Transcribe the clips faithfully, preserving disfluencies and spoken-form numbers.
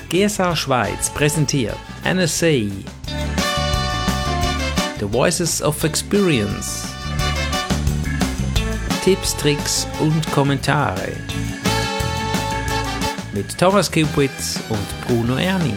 G S A Schweiz präsentiert N S A The Voices of Experience. Tipps, Tricks und Kommentare mit Thomas Kipwitz und Bruno Erni.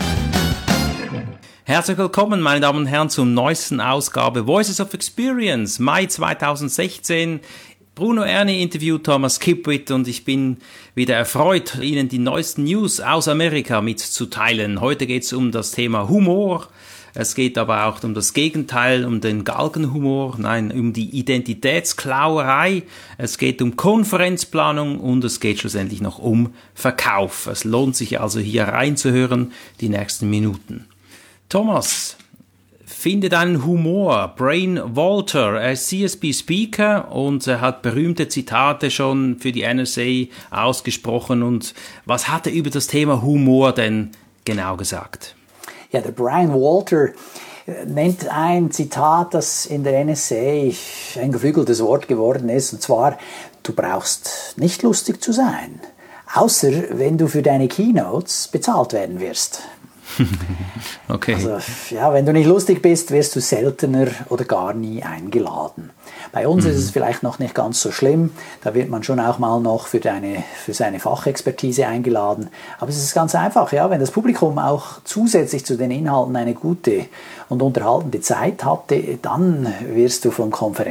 Herzlich willkommen, meine Damen und Herren, zur neuesten Ausgabe Voices of Experience, Mai zweitausendsechzehn. Bruno Erni interviewt Thomas Kipwitz und ich bin wieder erfreut, Ihnen die neuesten News aus Amerika mitzuteilen. Heute geht es um das Thema Humor. Es geht aber auch um das Gegenteil, um den Galgenhumor, nein, um die Identitätsklauerei. Es geht um Konferenzplanung und es geht schlussendlich noch um Verkauf. Es lohnt sich also hier reinzuhören, die nächsten Minuten. Thomas, finde deinen Humor. Brain Walter, er ist C S B-Speaker und er hat berühmte Zitate schon für die N S A ausgesprochen. Und was hat er über das Thema Humor denn genau gesagt? Ja, der Brian Walter nennt ein Zitat, das in der N S A ein geflügeltes Wort geworden ist, und zwar: Du brauchst nicht lustig zu sein, außer wenn du für deine Keynotes bezahlt werden wirst. Okay. Also, ja, wenn du nicht lustig bist, wirst du seltener oder gar nie eingeladen. Bei uns mhm. ist es vielleicht noch nicht ganz so schlimm. Da wird man schon auch mal noch für, deine, für seine Fachexpertise eingeladen. Aber es ist ganz einfach, ja, wenn das Publikum auch zusätzlich zu den Inhalten eine gute und unterhaltende Zeit hatte, dann wirst du vom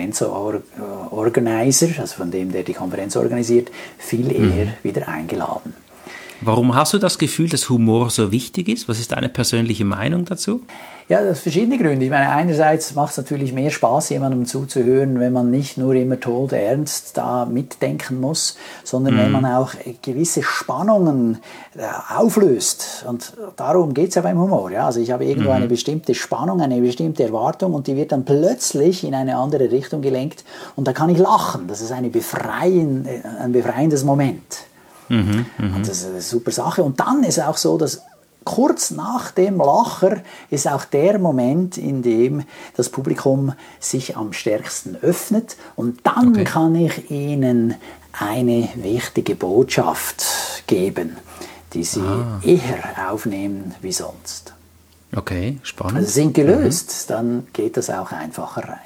Konferenzorganizer, also von dem, der die Konferenz organisiert, viel eher mhm. wieder eingeladen. Warum hast du das Gefühl, dass Humor so wichtig ist? Was ist deine persönliche Meinung dazu? Ja, das sind verschiedene Gründe. Ich meine, einerseits macht es natürlich mehr Spaß, jemandem zuzuhören, wenn man nicht nur immer todernst da mitdenken muss, sondern mm. wenn man auch gewisse Spannungen äh, auflöst. Und darum geht es ja beim Humor. Ja? Also ich habe irgendwo mm. eine bestimmte Spannung, eine bestimmte Erwartung und die wird dann plötzlich in eine andere Richtung gelenkt und da kann ich lachen. Das ist eine befreien, ein befreiendes Moment. Mhm, mh. Und das ist eine super Sache. Und dann ist auch so, dass kurz nach dem Lacher ist auch der Moment, in dem das Publikum sich am stärksten öffnet. Und dann okay. kann ich ihnen eine wichtige Botschaft geben, die sie ah. eher aufnehmen wie sonst. Okay, spannend. Also sind gelöst, mhm. dann geht das auch einfacher rein.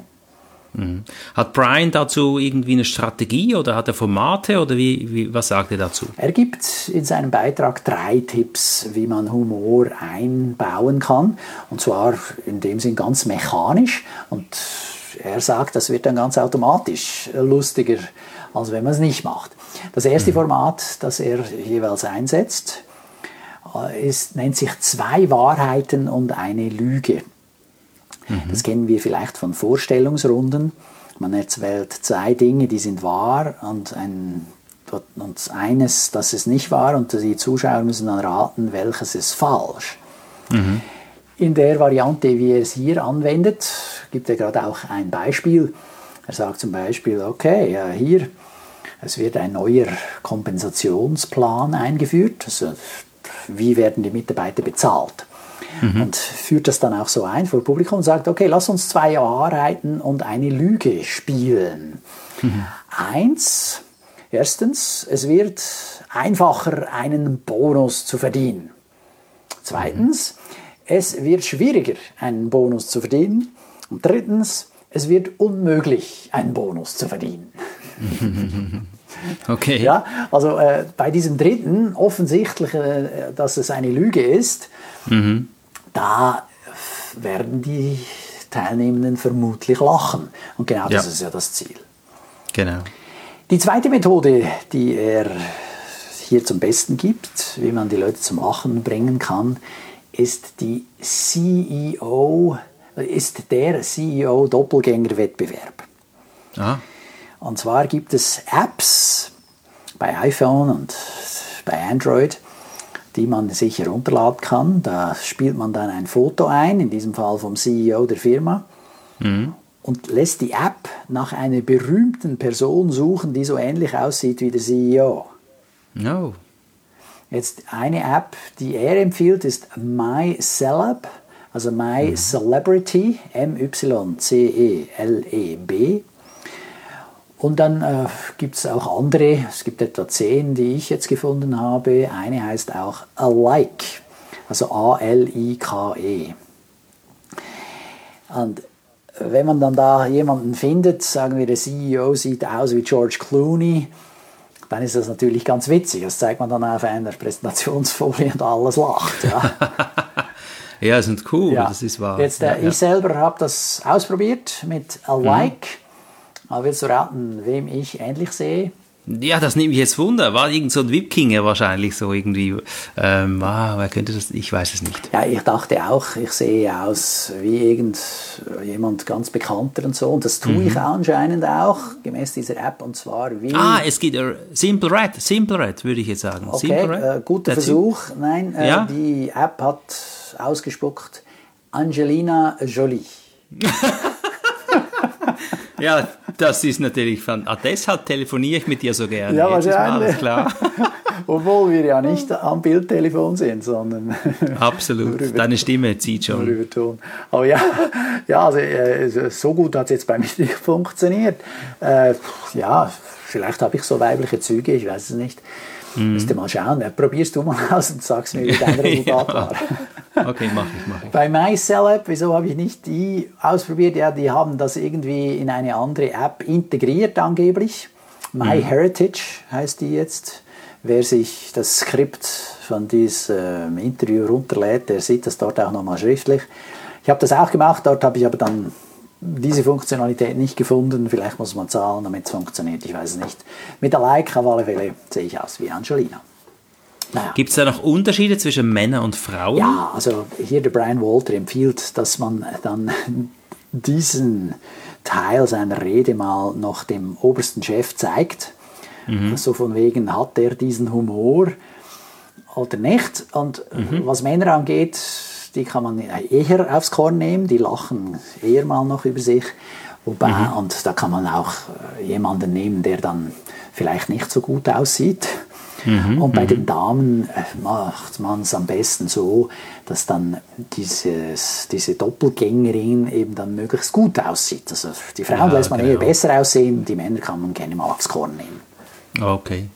Hat Brian dazu irgendwie eine Strategie oder hat er Formate oder wie, wie, was sagt er dazu? Er gibt in seinem Beitrag drei Tipps, wie man Humor einbauen kann, und zwar in dem Sinn ganz mechanisch, und er sagt, das wird dann ganz automatisch lustiger, als wenn man es nicht macht. Das erste mhm. Format, das er jeweils einsetzt, ist, nennt sich zwei Wahrheiten und eine Lüge. Das kennen wir vielleicht von Vorstellungsrunden. Man erzählt zwei Dinge, die sind wahr, und, ein, und eines, das ist nicht wahr, und die Zuschauer müssen dann raten, welches ist falsch. Mhm. In der Variante, wie er es hier anwendet, gibt er gerade auch ein Beispiel. Er sagt zum Beispiel, okay, ja, hier, es wird ein neuer Kompensationsplan eingeführt. Also, wie werden die Mitarbeiter bezahlt? Mhm. Und führt das dann auch so ein vor Publikum und sagt, okay, lass uns zwei Wahrheiten und eine Lüge spielen. Mhm. Eins, erstens, es wird einfacher, einen Bonus zu verdienen. Zweitens, mhm. es wird schwieriger, einen Bonus zu verdienen. Und drittens, es wird unmöglich, einen Bonus zu verdienen. Okay. Ja, also äh, bei diesem dritten, offensichtlich, äh, dass es eine Lüge ist, mhm. da werden die Teilnehmenden vermutlich lachen. Und genau das ja. ist ja das Ziel. Genau. Die zweite Methode, die er hier zum Besten gibt, wie man die Leute zum Lachen bringen kann, ist die C E O, ist der C E O-Doppelgänger-Wettbewerb. Ah. Und zwar gibt es Apps bei iPhone und bei Android, die man sich herunterladen kann. Da spielt man dann ein Foto ein, in diesem Fall vom C E O der Firma, mhm. und lässt die App nach einer berühmten Person suchen, die so ähnlich aussieht wie der C E O. No. Jetzt eine App, die er empfiehlt, ist MyCeleb, also My mhm. Celebrity, M Y C E L E B. Und dann äh, gibt es auch andere, es gibt etwa zehn, die ich jetzt gefunden habe. Eine heißt auch Alike. also A L I K E. Und wenn man dann da jemanden findet, sagen wir, der C E O sieht aus wie George Clooney, dann ist das natürlich ganz witzig. Das zeigt man dann auf einer Präsentationsfolie und alles lacht. Ja, ja, sind cool, ja. Das ist wahr. Jetzt, äh, ja, ja. Ich selber habe das ausprobiert mit Alike. Mhm. Aber willst du raten, wem ich ähnlich sehe? Ja, das nimmt mich jetzt Wunder. War irgend so ein Wikinger wahrscheinlich so irgendwie. Ähm, ah, wer könnte das? Ich weiß es nicht. Ja, ich dachte auch, ich sehe aus wie irgendjemand ganz Bekannter und so. Und das tue mhm. ich anscheinend auch, gemäß dieser App. Und zwar wie... Ah, es geht uh, Simple Red. Simple Red, würde ich jetzt sagen. Okay, Simple Red. Äh, guter That's Versuch. It. Nein, äh, ja? die App hat ausgespuckt Angelina Jolie. Ja, das ist natürlich fun. Ah, deshalb telefoniere ich mit dir so gerne. Ja, jetzt wahrscheinlich. Ist klar. Obwohl wir ja nicht am Bildtelefon sind, sondern... Absolut, über, deine Stimme zieht schon. Nur über Ton. Aber ja, ja also, äh, so gut hat es jetzt bei mir nicht funktioniert. Äh, ja, vielleicht habe ich so weibliche Züge, ich weiß es nicht. Mhm. Müsste mal schauen. Probierst du mal aus und sagst mir, wie dein Resultat ja. war. Okay, mach ich, mach ich. Bei MyCell-App, wieso habe ich nicht die ausprobiert? Ja, die haben das irgendwie in eine andere App integriert angeblich. MyHeritage mhm. heißt die jetzt. Wer sich das Skript von diesem Interview runterlädt, der sieht das dort auch nochmal schriftlich. Ich habe das auch gemacht, dort habe ich aber dann diese Funktionalität nicht gefunden. Vielleicht muss man zahlen, damit es funktioniert, ich weiß es nicht. Mit der Like auf alle Fälle sehe ich aus wie Angelina. Naja. Gibt es da noch Unterschiede zwischen Männern und Frauen? Ja, also hier der Brian Walter empfiehlt, dass man dann diesen Teil seiner Rede mal noch dem obersten Chef zeigt. Mhm. So von wegen, hat er diesen Humor oder nicht? Und mhm. was Männer angeht, die kann man eher aufs Korn nehmen, die lachen eher mal noch über sich. Wobei, mhm. und da kann man auch jemanden nehmen, der dann vielleicht nicht so gut aussieht. Mhm, und bei mhm. den Damen macht man es am besten so, dass dann dieses, diese Doppelgängerin eben dann möglichst gut aussieht. Also die Frauen ja, lässt man genau. eher besser aussehen, die Männer kann man gerne mal aufs Korn nehmen. Okay.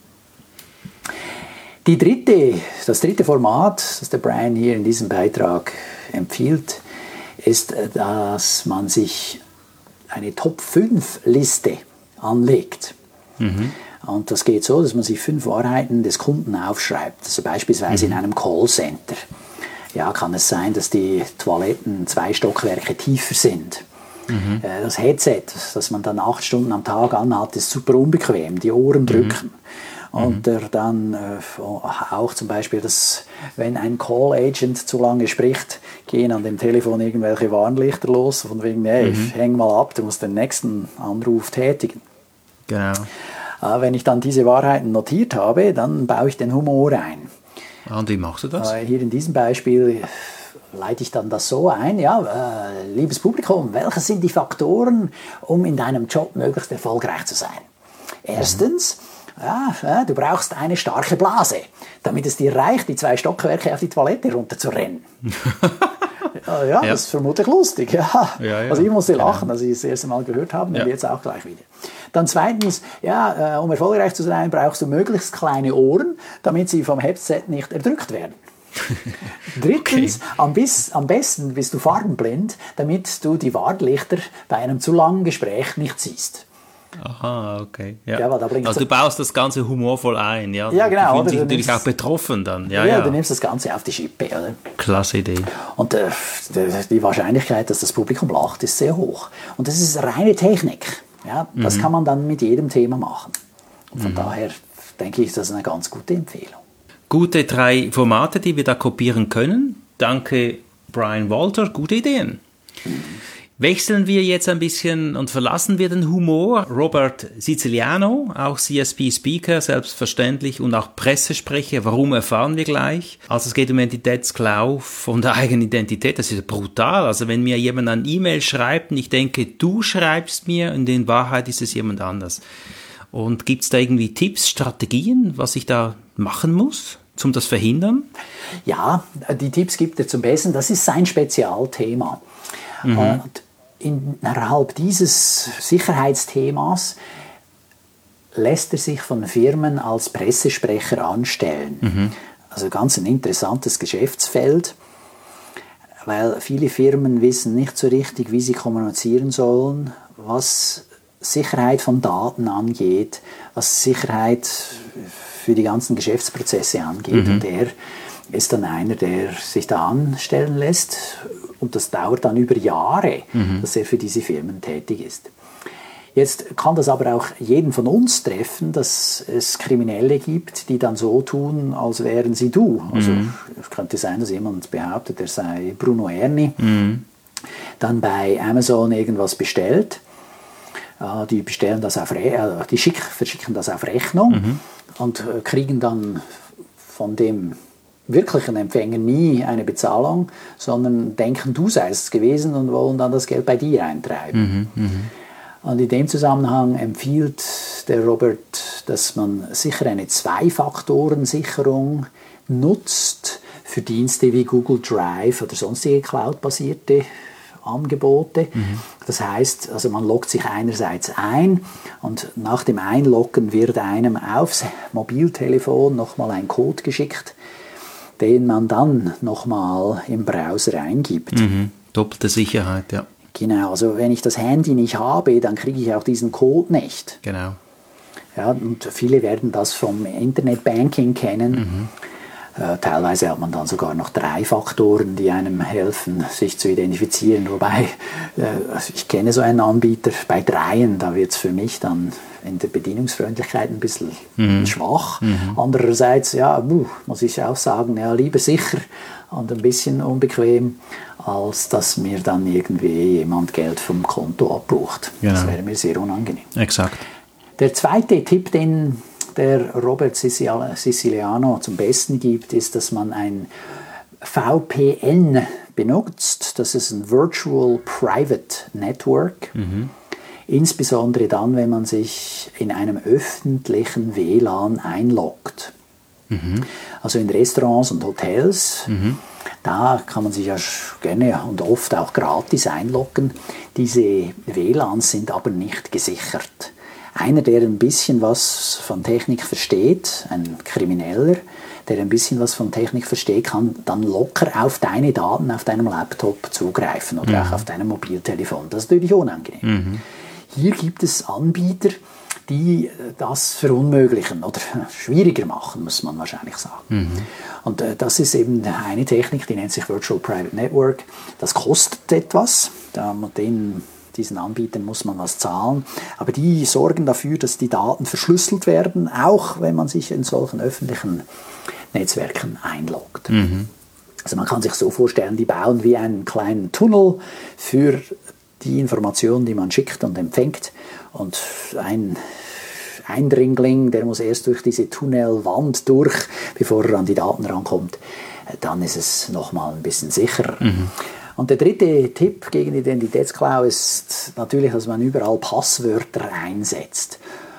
Die dritte, das dritte Format, das der Brian hier in diesem Beitrag empfiehlt, ist, dass man sich eine Top fünf Liste anlegt. Mhm. Und das geht so, dass man sich fünf Wahrheiten des Kunden aufschreibt. Also beispielsweise mhm. in einem Callcenter. Ja, kann es sein, dass die Toiletten zwei Stockwerke tiefer sind. Mhm. Das Headset, das man dann acht Stunden am Tag anhat, ist super unbequem. Die Ohren drücken. Mhm. Und mhm. dann äh, auch zum Beispiel, dass wenn ein Call-Agent zu lange spricht, gehen an dem Telefon irgendwelche Warnlichter los, von wegen, hey, mhm. häng mal ab, du musst den nächsten Anruf tätigen. Genau. Wenn ich dann diese Wahrheiten notiert habe, dann baue ich den Humor ein. Und wie machst du das? Hier in diesem Beispiel leite ich dann das so ein, ja, äh, liebes Publikum, welche sind die Faktoren, um in deinem Job möglichst erfolgreich zu sein? Erstens, mhm. ja, du brauchst eine starke Blase, damit es dir reicht, die zwei Stockwerke auf die Toilette runterzurennen. Ja, ja, das ist vermutlich lustig. Ja. Ja, ja. Also ich musste lachen, als ich es das erste Mal gehört habe, und ja. jetzt auch gleich wieder. Dann zweitens, ja, äh, um erfolgreich zu sein, brauchst du möglichst kleine Ohren, damit sie vom Headset nicht erdrückt werden. Drittens, okay. am, bis, am besten bist du farbenblind, damit du die Warnlichter bei einem zu langen Gespräch nicht siehst. Aha, okay. Ja. Ja, da also du baust das Ganze humorvoll ein, ja? Ja, genau. Die fühlen sich natürlich auch betroffen dann. Ja, ja, ja, du nimmst das Ganze auf die Schippe. Oder? Klasse Idee. Und äh, die Wahrscheinlichkeit, dass das Publikum lacht, ist sehr hoch. Und das ist reine Technik. Ja, das mhm. kann man dann mit jedem Thema machen. Und von mhm. daher denke ich, das ist eine ganz gute Empfehlung. Gute drei Formate, die wir da kopieren können. Danke, Brian Walter. Gute Ideen. Mhm. Wechseln wir jetzt ein bisschen und verlassen wir den Humor. Robert Siciliano, auch C S P-Speaker, selbstverständlich, und auch Pressesprecher. Warum, erfahren wir gleich. Also es geht um Identitätsklau von der eigenen Identität. Das ist brutal. Also wenn mir jemand eine E-Mail schreibt und ich denke, du schreibst mir, und in Wahrheit ist es jemand anders. Und gibt es da irgendwie Tipps, Strategien, was ich da machen muss, um das zu verhindern? Ja, die Tipps gibt er zum Besten. Das ist sein Spezialthema. Mhm. Und innerhalb dieses Sicherheitsthemas lässt er sich von Firmen als Pressesprecher anstellen. Mhm. also ganz ein interessantes Geschäftsfeld, weil viele Firmen wissen nicht so richtig, wie sie kommunizieren sollen, was Sicherheit von Daten angeht, was Sicherheit für die ganzen Geschäftsprozesse angeht. Mhm. Und er ist dann einer, der sich da anstellen lässt. Und das dauert dann über Jahre, mhm. dass er für diese Firmen tätig ist. Jetzt kann das aber auch jeden von uns treffen, dass es Kriminelle gibt, die dann so tun, als wären sie du. Also mhm. es könnte sein, dass jemand behauptet, er sei Bruno Erni, mhm. dann bei Amazon irgendwas bestellt. Äh, die bestellen das auf Re- äh, die schick, verschicken das auf Rechnung mhm. und äh, kriegen dann von dem wirklichen Empfänger nie eine Bezahlung, sondern denken, du seist es gewesen und wollen dann das Geld bei dir eintreiben. Mhm. Mhm. Und in dem Zusammenhang empfiehlt der Robert, dass man sicher eine Zwei-Faktoren-Sicherung nutzt für Dienste wie Google Drive oder sonstige Cloud-basierte Angebote. Mhm. Das heißt, also man loggt sich einerseits ein und nach dem Einloggen wird einem aufs Mobiltelefon nochmal ein Code geschickt, den man dann nochmal im Browser eingibt. Mhm. Doppelte Sicherheit, ja. Genau, also wenn ich das Handy nicht habe, dann kriege ich auch diesen Code nicht. Genau. Ja, und viele werden das vom Internetbanking kennen. Mhm. Äh, teilweise hat man dann sogar noch drei Faktoren, die einem helfen, sich zu identifizieren. Wobei, äh, also ich kenne so einen Anbieter, bei dreien, da wird es für mich dann in der Bedienungsfreundlichkeit ein bisschen mhm. schwach. Mhm. Andererseits, ja, buh, muss ich auch sagen, ja, lieber sicher und ein bisschen unbequem, als dass mir dann irgendwie jemand Geld vom Konto abbucht. Genau. Das wäre mir sehr unangenehm. Exakt. Der zweite Tipp, den der Robert Siciliano zum Besten gibt, ist, dass man ein V P N benutzt. Das ist ein Virtual Private Network. Mhm. Insbesondere dann, wenn man sich in einem öffentlichen W L A N einloggt. Mhm. Also in Restaurants und Hotels. Mhm. Da kann man sich ja gerne und oft auch gratis einloggen. Diese W L A Ns sind aber nicht gesichert. Einer, der ein bisschen was von Technik versteht, ein Krimineller, der ein bisschen was von Technik versteht, kann dann locker auf deine Daten auf deinem Laptop zugreifen oder mhm. auch auf deinem Mobiltelefon. Das ist natürlich unangenehm. Mhm. Hier gibt es Anbieter, die das verunmöglichen oder schwieriger machen, muss man wahrscheinlich sagen. Mhm. Und äh, das ist eben eine Technik, die nennt sich Virtual Private Network. Das kostet etwas. Da mit denen Diesen Anbietern muss man was zahlen, aber die sorgen dafür, dass die Daten verschlüsselt werden, auch wenn man sich in solchen öffentlichen Netzwerken einloggt. Mhm. Also man kann sich so vorstellen, die bauen wie einen kleinen Tunnel für die Informationen, die man schickt und empfängt, und ein Eindringling, der muss erst durch diese Tunnelwand durch, bevor er an die Daten rankommt. Dann ist es nochmal ein bisschen sicherer. Mhm. Und der dritte Tipp gegen Identitätsklau ist natürlich, dass man überall Passwörter einsetzt.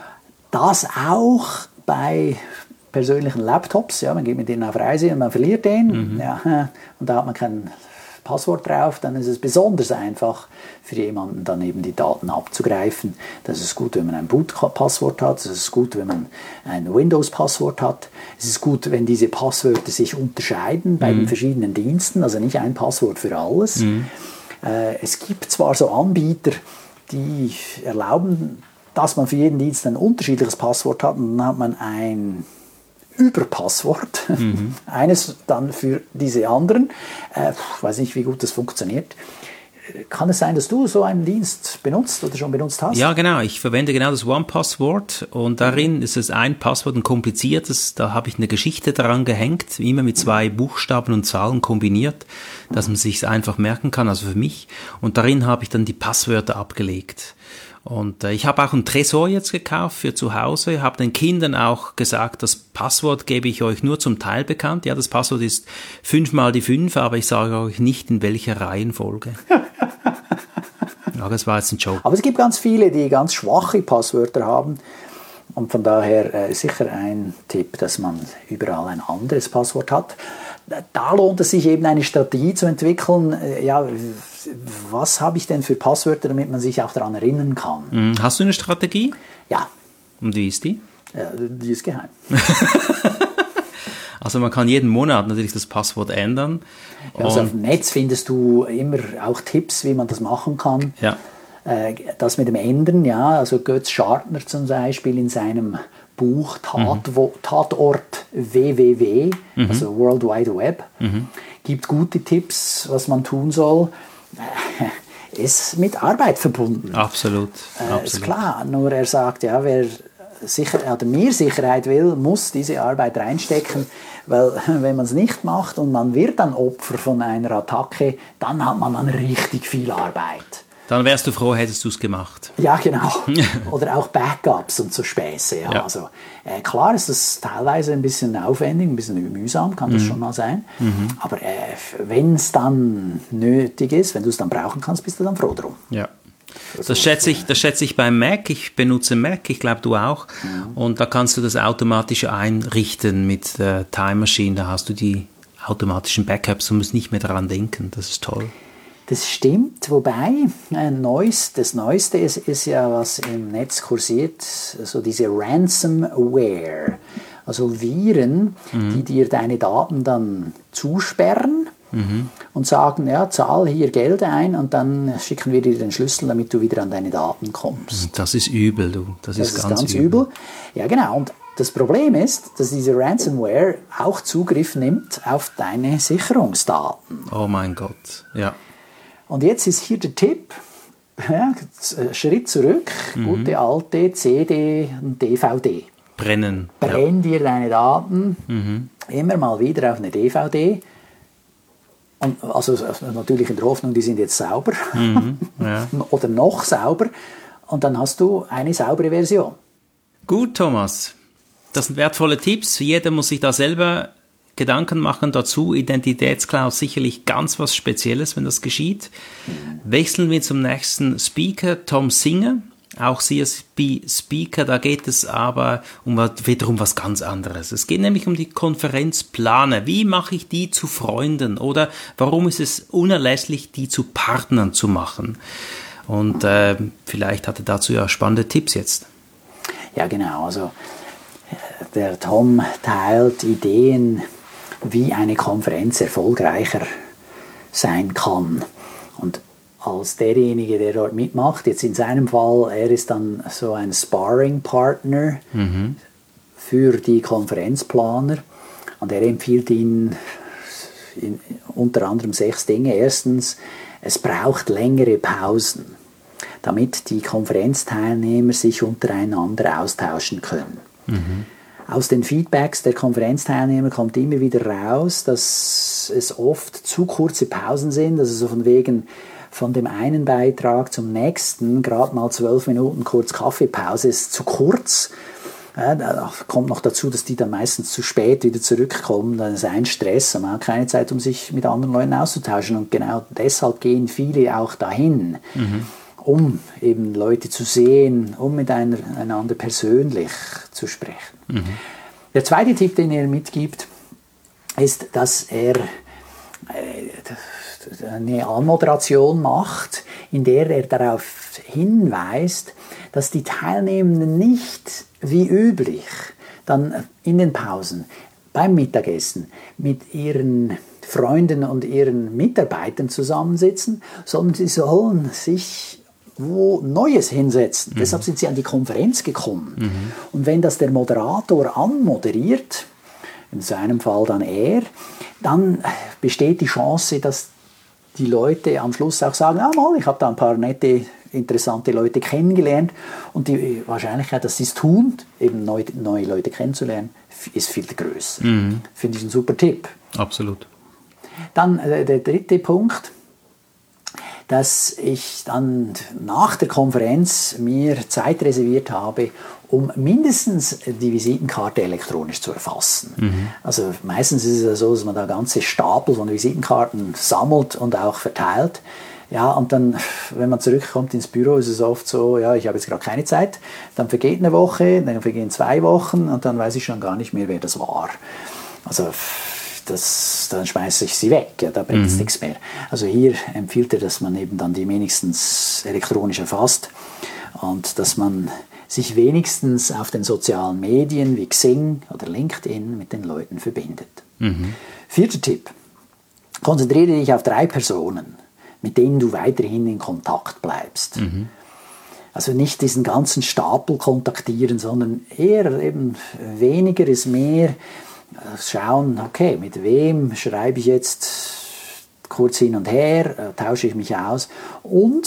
Das auch bei persönlichen Laptops. Ja, man geht mit denen auf Reise und man verliert den. Mhm. Ja, und da hat man kein Passwort drauf. Dann ist es besonders einfach für jemanden, dann eben die Daten abzugreifen. Das ist gut, wenn man ein Boot-Passwort hat. Das ist gut, wenn man ein Windows-Passwort hat. Es ist gut, wenn diese Passwörter sich unterscheiden bei mhm. den verschiedenen Diensten. Also nicht ein Passwort für alles. Mhm. Äh, es gibt zwar so Anbieter, die erlauben, dass man für jeden Dienst ein unterschiedliches Passwort hat, und dann hat man ein Überpasswort, mhm. eines dann für diese anderen. Äh, ich weiß nicht, wie gut das funktioniert. Kann es sein, dass du so einen Dienst benutzt oder schon benutzt hast? Ja, genau. Ich verwende genau das One-Passwort, und darin ist es ein Passwort, ein kompliziertes. Da habe ich eine Geschichte daran gehängt, immer mit zwei Buchstaben und Zahlen kombiniert, dass man sich es einfach merken kann, also für mich. Und darin habe ich dann die Passwörter abgelegt. Und äh, ich habe auch einen Tresor jetzt gekauft für zu Hause, habe den Kindern auch gesagt, das Passwort gebe ich euch nur zum Teil bekannt. Ja, das Passwort ist fünf mal die fünf, aber ich sage euch nicht, in welcher Reihenfolge. Ja, das war jetzt ein Joke. Aber es gibt ganz viele, die ganz schwache Passwörter haben. Und von daher äh, sicher ein Tipp, dass man überall ein anderes Passwort hat. Da lohnt es sich eben, eine Strategie zu entwickeln. Ja, was habe ich denn für Passwörter, damit man sich auch daran erinnern kann? Hast du eine Strategie? Ja. Und wie ist die? Ja, die ist geheim. Also Also man kann jeden Monat natürlich das Passwort ändern. Ja, also auf dem Netz findest du immer auch Tipps, wie man das machen kann. Ja. Äh, das mit dem Ändern, ja, also Götz Schartner zum Beispiel in seinem Buch Tat, mhm. Tatort W W W, mhm. also World Wide Web, mhm. gibt gute Tipps, was man tun soll. Ist mit Arbeit verbunden. Absolut. Äh, Absolut. Ist klar, nur er sagt, ja, wer sicher, oder mehr Sicherheit will, muss diese Arbeit reinstecken, weil wenn man es nicht macht und man wird dann Opfer von einer Attacke, dann hat man dann richtig viel Arbeit. Dann wärst du froh, hättest du es gemacht. Ja, genau. Oder auch Backups und so Späße. Ja. Ja. Also, äh, klar ist das teilweise ein bisschen aufwendig, ein bisschen mühsam, kann das mhm. schon mal sein. Mhm. Aber äh, wenn es dann nötig ist, wenn du es dann brauchen kannst, bist du dann froh drum. Ja. Das schätze ich, das schätze ich beim Mac. Ich benutze Mac, ich glaube du auch. Mhm. Und da kannst du das automatisch einrichten mit der Time Machine. Da hast du die automatischen Backups und musst nicht mehr daran denken. Das ist toll. Das stimmt, wobei ein neues, das Neueste ist, ist ja, was im Netz kursiert, so diese Ransomware, also Viren, mhm. die dir deine Daten dann zusperren mhm. und sagen, ja, zahl hier Geld ein und dann schicken wir dir den Schlüssel, damit du wieder an deine Daten kommst. Das ist übel, du. Das, das ist, ist ganz, ganz übel. übel. Ja, genau. Und das Problem ist, dass diese Ransomware auch Zugriff nimmt auf deine Sicherungsdaten. Oh mein Gott, ja. Und jetzt ist hier der Tipp, ja, Schritt zurück, mhm. gute alte C D und D V D. Brennen. Brenn ja. dir deine Daten mhm. immer mal wieder auf eine D V D. Und also natürlich in der Hoffnung, die sind jetzt sauber mhm. ja. oder noch sauber. Und dann hast du eine saubere Version. Gut, Thomas. Das sind wertvolle Tipps. Jeder muss sich da selber Gedanken machen dazu. Identitätscloud sicherlich ganz was Spezielles, wenn das geschieht. Mhm. Wechseln wir zum nächsten Speaker, Tom Singer. Auch C S P-Speaker, da geht es aber um wiederum was ganz anderes. Es geht nämlich um die Konferenzplaner. Wie mache ich die zu Freunden? Oder warum ist es unerlässlich, die zu Partnern zu machen? Und äh, vielleicht hat er dazu ja spannende Tipps jetzt. Ja, genau. Also der Tom teilt Ideen, wie eine Konferenz erfolgreicher sein kann. Und als derjenige, der dort mitmacht, jetzt in seinem Fall, er ist dann so ein Sparring-Partner mhm. für die Konferenzplaner und er empfiehlt ihnen in, unter anderem sechs Dinge. Erstens, es braucht längere Pausen, damit die Konferenzteilnehmer sich untereinander austauschen können. Mhm. Aus den Feedbacks der Konferenzteilnehmer kommt immer wieder raus, dass es oft zu kurze Pausen sind, also so von wegen von dem einen Beitrag zum nächsten, gerade mal zwölf Minuten kurz Kaffeepause ist zu kurz. Ja, da kommt noch dazu, dass die dann meistens zu spät wieder zurückkommen, dann ist ein Stress und man hat keine Zeit, um sich mit anderen Leuten auszutauschen und genau deshalb gehen viele auch dahin. Mhm. Um eben Leute zu sehen, um miteinander persönlich zu sprechen. Mhm. Der zweite Tipp, den er mitgibt, ist, dass er eine Anmoderation macht, in der er darauf hinweist, dass die Teilnehmenden nicht wie üblich dann in den Pausen beim Mittagessen mit ihren Freunden und ihren Mitarbeitern zusammensitzen, sondern sie sollen sich wo Neues hinsetzen. Mhm. Deshalb sind sie an die Konferenz gekommen. Mhm. Und wenn das der Moderator anmoderiert, in seinem Fall dann er, dann besteht die Chance, dass die Leute am Schluss auch sagen, ah, mal, ich habe da ein paar nette, interessante Leute kennengelernt. Und die Wahrscheinlichkeit, dass sie es tun, eben neue, neue Leute kennenzulernen, ist viel größer. Mhm. Finde ich ein super Tipp. Absolut. Dann äh, der dritte Punkt, dass ich dann nach der Konferenz mir Zeit reserviert habe, um mindestens die Visitenkarte elektronisch zu erfassen. Mhm. Also meistens ist es ja so, dass man da ganze Stapel von Visitenkarten sammelt und auch verteilt. Ja, und dann, wenn man zurückkommt ins Büro, ist es oft so, ja, ich habe jetzt gerade keine Zeit. Dann vergeht eine Woche, dann vergehen zwei Wochen und dann weiß ich schon gar nicht mehr, wer das war. Also Das, dann schmeiße ich sie weg, ja, da bringt es mhm. nichts mehr. Also hier empfiehlt er, dass man eben dann die wenigstens elektronisch erfasst und dass man sich wenigstens auf den sozialen Medien wie Xing oder LinkedIn mit den Leuten verbindet. Mhm. Vierter Tipp. Konzentriere dich auf drei Personen, mit denen du weiterhin in Kontakt bleibst. Mhm. Also nicht diesen ganzen Stapel kontaktieren, sondern eher eben weniger ist mehr. Schauen, okay, mit wem schreibe ich jetzt kurz hin und her, tausche ich mich aus. Und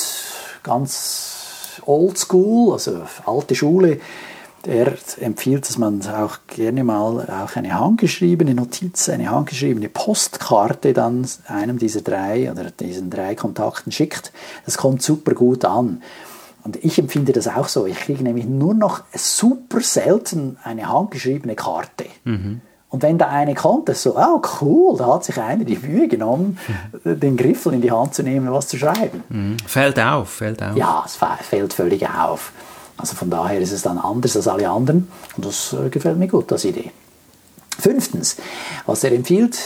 ganz oldschool, also alte Schule, er empfiehlt, dass man auch gerne mal auch eine handgeschriebene Notiz, eine handgeschriebene Postkarte dann einem dieser drei oder diesen drei Kontakten schickt. Das kommt super gut an. Und ich empfinde das auch so. Ich kriege nämlich nur noch super selten eine handgeschriebene Karte. Mhm. Und wenn da eine kommt, ist so, oh cool, da hat sich einer die Mühe genommen, mhm. den Griffel in die Hand zu nehmen und was zu schreiben. Mhm. Fällt auf, fällt auf. Ja, es fällt völlig auf. Also von daher ist es dann anders als alle anderen. Und das äh, gefällt mir gut, als Idee. Fünftens, was er empfiehlt,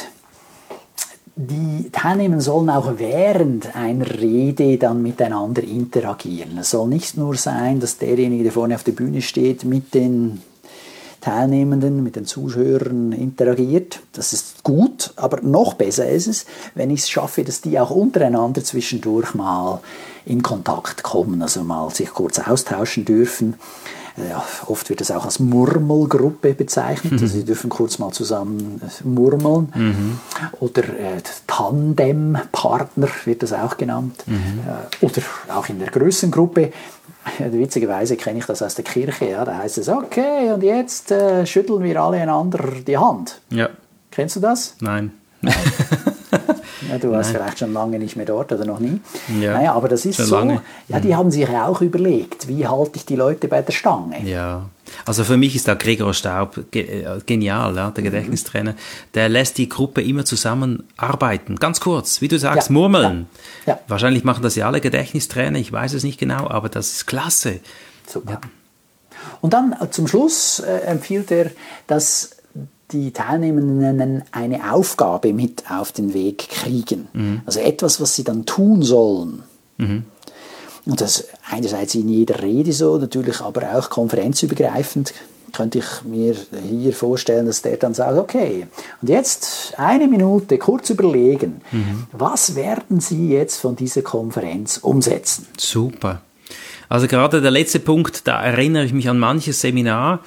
die Teilnehmer sollen auch während einer Rede dann miteinander interagieren. Es soll nicht nur sein, dass derjenige, der vorne auf der Bühne steht, mit den Teilnehmenden, mit den Zuhörern interagiert. Das ist gut, aber noch besser ist es, wenn ich es schaffe, dass die auch untereinander zwischendurch mal in Kontakt kommen, also mal sich kurz austauschen dürfen. Ja, oft wird das auch als Murmelgruppe bezeichnet, mhm. also sie dürfen kurz mal zusammen murmeln. Mhm. Oder äh, Tandempartner wird das auch genannt. Mhm. Äh, oder auch in der Größengruppe. Witzigerweise kenne ich das aus der Kirche. Ja, da heißt es, okay, und jetzt äh, schütteln wir alle einander die Hand. Ja. Kennst du das? Nein. Nein. Ja, du warst Nein. vielleicht schon lange nicht mehr dort oder noch nie. Ja, naja, aber das ist so. Lange. Ja, die haben sich ja auch überlegt, wie halte ich die Leute bei der Stange. Ja, also für mich ist da Gregor Staub genial, ja, der Gedächtnistrainer. Der lässt die Gruppe immer zusammen arbeiten. Ganz kurz, wie du sagst, ja, murmeln. Ja, ja. Wahrscheinlich machen das ja alle Gedächtnistrainer, ich weiß es nicht genau, aber das ist klasse. Super. Ja. Und dann äh, zum Schluss äh, empfiehlt er, dass die Teilnehmenden eine Aufgabe mit auf den Weg kriegen. Mhm. Also etwas, was sie dann tun sollen. Mhm. Und das einerseits in jeder Rede so, natürlich aber auch konferenzübergreifend, könnte ich mir hier vorstellen, dass der dann sagt, okay, und jetzt eine Minute kurz überlegen, mhm. was werden Sie jetzt von dieser Konferenz umsetzen? Super. Also gerade der letzte Punkt, da erinnere ich mich an manches Seminar,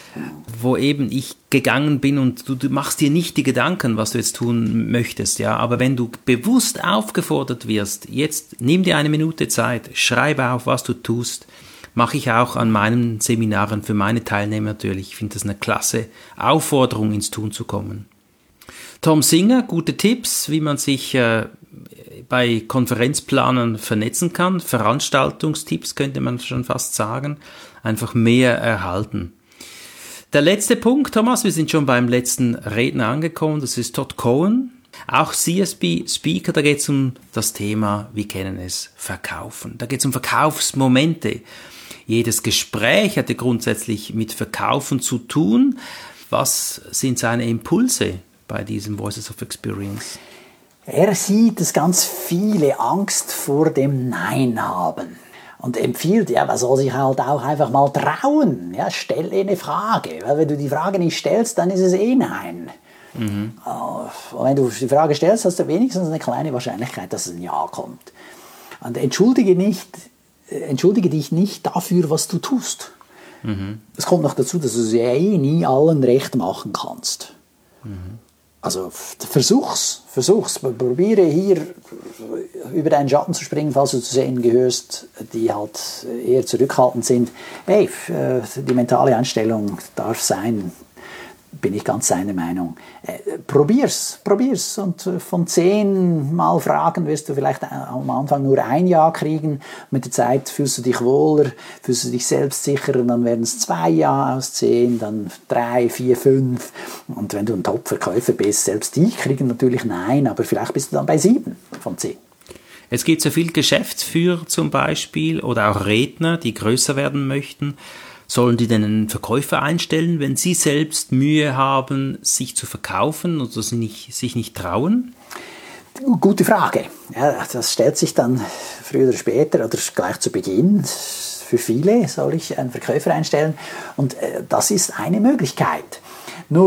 wo eben ich gegangen bin und du, du machst dir nicht die Gedanken, was du jetzt tun möchtest, ja, aber wenn du bewusst aufgefordert wirst, jetzt nimm dir eine Minute Zeit, schreibe auf, was du tust, mache ich auch an meinen Seminaren für meine Teilnehmer natürlich. Ich finde das eine klasse Aufforderung, ins Tun zu kommen. Tom Singer, gute Tipps, wie man sich äh, bei Konferenzplanern vernetzen kann, Veranstaltungstipps könnte man schon fast sagen, einfach mehr erhalten. Der letzte Punkt, Thomas, wir sind schon beim letzten Redner angekommen, das ist Todd Cohen, auch C S B-Speaker, da geht es um das Thema, wir kennen es, Verkaufen. Da geht es um Verkaufsmomente. Jedes Gespräch hat ja grundsätzlich mit Verkaufen zu tun. Was sind seine Impulse bei diesem Voices of Experience? Er sieht, dass ganz viele Angst vor dem Nein haben. Und empfiehlt, ja, man soll sich halt auch einfach mal trauen. Ja, stell eine Frage. Weil wenn du die Frage nicht stellst, dann ist es eh Nein. Mhm. Und wenn du die Frage stellst, hast du wenigstens eine kleine Wahrscheinlichkeit, dass es ein Ja kommt. Und entschuldige, nicht, entschuldige dich nicht dafür, was du tust. Mhm. Es kommt noch dazu, dass du es ja eh nie allen recht machen kannst. Mhm. Also versuch's, versuch's. Probiere hier über deinen Schatten zu springen, falls du zu sehen gehörst, die halt eher zurückhaltend sind. Hey, die mentale Einstellung darf sein, bin ich ganz seiner Meinung. Äh, probier's, probier's. Und von zehn Mal Fragen wirst du vielleicht am Anfang nur ein Ja kriegen. Mit der Zeit fühlst du dich wohler, fühlst du dich selbstsicherer, dann werden es zwei Ja aus zehn, dann drei, vier, fünf. Und wenn du ein Top-Verkäufer bist, selbst die kriegen natürlich Nein, aber vielleicht bist du dann bei sieben von zehn. Es gibt so viele Geschäftsführer zum Beispiel oder auch Redner, die größer werden möchten. Sollen die denn einen Verkäufer einstellen, wenn sie selbst Mühe haben, sich zu verkaufen oder sie nicht, sich nicht trauen? Gute Frage. Ja, das stellt sich dann früher oder später oder gleich zu Beginn. Für viele soll ich einen Verkäufer einstellen und äh, das ist eine Möglichkeit. Nur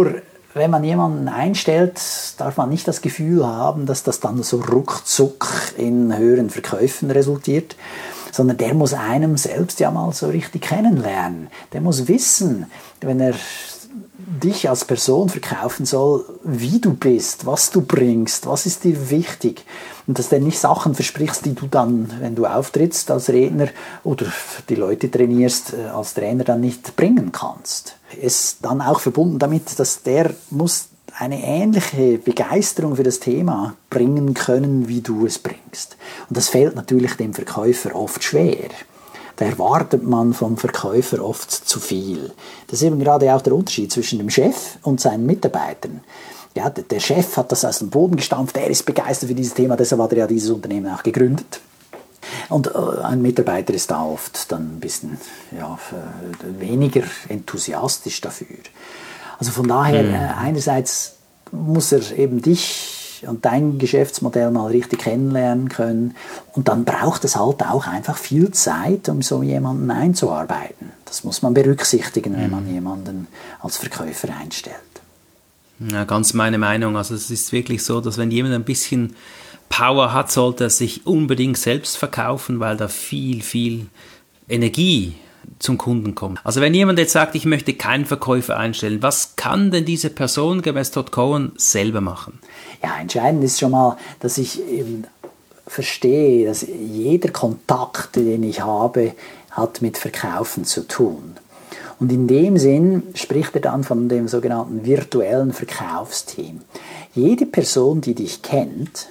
wenn man jemanden einstellt, darf man nicht das Gefühl haben, dass das dann so ruckzuck in höheren Verkäufen resultiert, sondern der muss einem selbst ja mal so richtig kennenlernen. Der muss wissen, wenn er dich als Person verkaufen soll, wie du bist, was du bringst, was ist dir wichtig. Und dass du nicht Sachen versprichst, die du dann, wenn du auftrittst als Redner oder die Leute trainierst, als Trainer dann nicht bringen kannst. Es dann auch verbunden damit, dass der muss eine ähnliche Begeisterung für das Thema bringen können, wie du es bringst. Und das fällt natürlich dem Verkäufer oft schwer. Da erwartet man vom Verkäufer oft zu viel. Das ist eben gerade auch der Unterschied zwischen dem Chef und seinen Mitarbeitern. Ja, der Chef hat das aus dem Boden gestampft, er ist begeistert für dieses Thema, deshalb hat er ja dieses Unternehmen auch gegründet. Und ein Mitarbeiter ist da oft dann ein bisschen ja, weniger enthusiastisch dafür. Also von daher, mhm. einerseits muss er eben dich und dein Geschäftsmodell mal richtig kennenlernen können. Und dann braucht es halt auch einfach viel Zeit, um so jemanden einzuarbeiten. Das muss man berücksichtigen, wenn man jemanden als Verkäufer einstellt. Ja, ganz meine Meinung. Also es ist wirklich so, dass wenn jemand ein bisschen Power hat, sollte er sich unbedingt selbst verkaufen, weil da viel, viel Energie zum Kunden kommt. Also wenn jemand jetzt sagt, ich möchte keinen Verkäufer einstellen, was kann denn diese Person gemäß Todd Cohen selber machen? Ja, entscheidend ist schon mal, dass ich eben verstehe, dass jeder Kontakt, den ich habe, hat mit Verkaufen zu tun. Und in dem Sinn spricht er dann von dem sogenannten virtuellen Verkaufsteam. Jede Person, die dich kennt,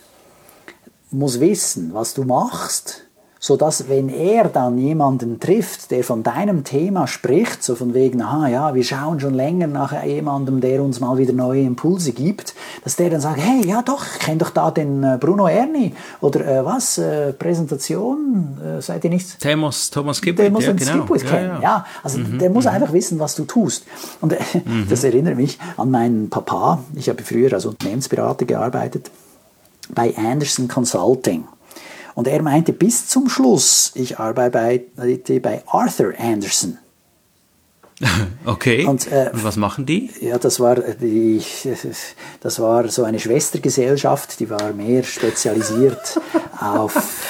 muss wissen, was du machst, sodass, wenn er dann jemanden trifft, der von deinem Thema spricht, so von wegen, aha, ja, wir schauen schon länger nach jemandem, der uns mal wieder neue Impulse gibt, dass der dann sagt, hey, ja doch, ich kenne doch da den Bruno Erni, oder äh, was, äh, Präsentation, äh, seid ihr nicht? Thomas, Thomas Kipwith, der muss ja, den genau. Kipwith ja, kennen, ja. ja. Also mhm, der muss mhm. einfach wissen, was du tust. Und äh, mhm. das erinnert mich an meinen Papa. Ich habe früher als Unternehmensberater gearbeitet bei Anderson Consulting. Und er meinte bis zum Schluss, ich arbeite bei, bei Arthur Anderson. Okay, und, äh, und was machen die? Ja, das war, die, das war so eine Schwestergesellschaft, die war mehr spezialisiert auf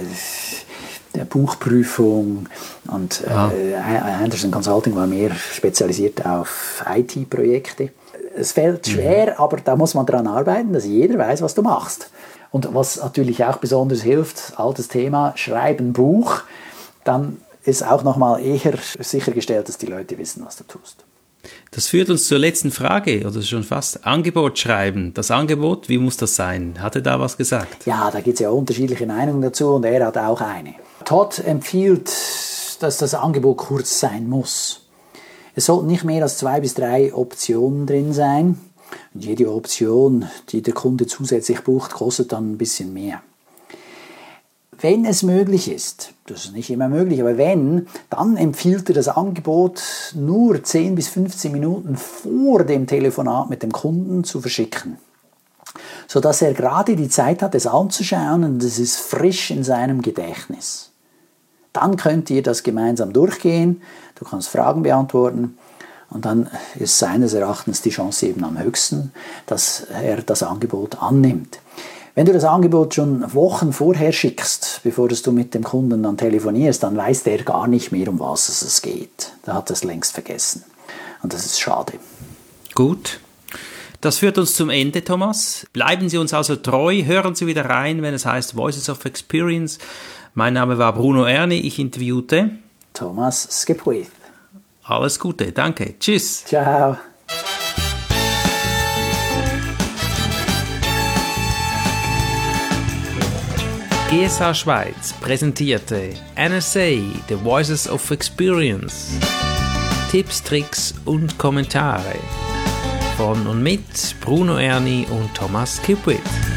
äh, Buchprüfung und äh, Anderson Consulting war mehr spezialisiert auf I T-Projekte. Es fällt schwer, mhm. aber da muss man daran arbeiten, dass jeder weiß, was du machst. Und was natürlich auch besonders hilft, altes Thema, schreiben Buch, dann ist auch nochmal eher sichergestellt, dass die Leute wissen, was du tust. Das führt uns zur letzten Frage, oder schon fast. Angebot schreiben. Das Angebot, wie muss das sein? Hat er da was gesagt? Ja, da gibt es ja unterschiedliche Meinungen dazu und er hat auch eine. Todd empfiehlt, dass das Angebot kurz sein muss. Es sollten nicht mehr als zwei bis drei Optionen drin sein. Und jede Option, die der Kunde zusätzlich bucht, kostet dann ein bisschen mehr. Wenn es möglich ist, das ist nicht immer möglich, aber wenn, dann empfiehlt er das Angebot nur zehn bis fünfzehn Minuten vor dem Telefonat mit dem Kunden zu verschicken, sodass er gerade die Zeit hat, es anzuschauen und es ist frisch in seinem Gedächtnis. Dann könnt ihr das gemeinsam durchgehen, du kannst Fragen beantworten. Und dann ist seines Erachtens die Chance eben am höchsten, dass er das Angebot annimmt. Wenn du das Angebot schon Wochen vorher schickst, bevor du mit dem Kunden dann telefonierst, dann weiß der gar nicht mehr, um was es geht. Der hat das längst vergessen. Und das ist schade. Gut. Das führt uns zum Ende, Thomas. Bleiben Sie uns also treu, hören Sie wieder rein, wenn es heißt Voices of Experience. Mein Name war Bruno Erni, ich interviewte Thomas Skipwith. Alles Gute, danke. Tschüss. Ciao. G S H Schweiz präsentierte N S A, The Voices of Experience. Tipps, Tricks und Kommentare von und mit Bruno Erni und Thomas Kipwith.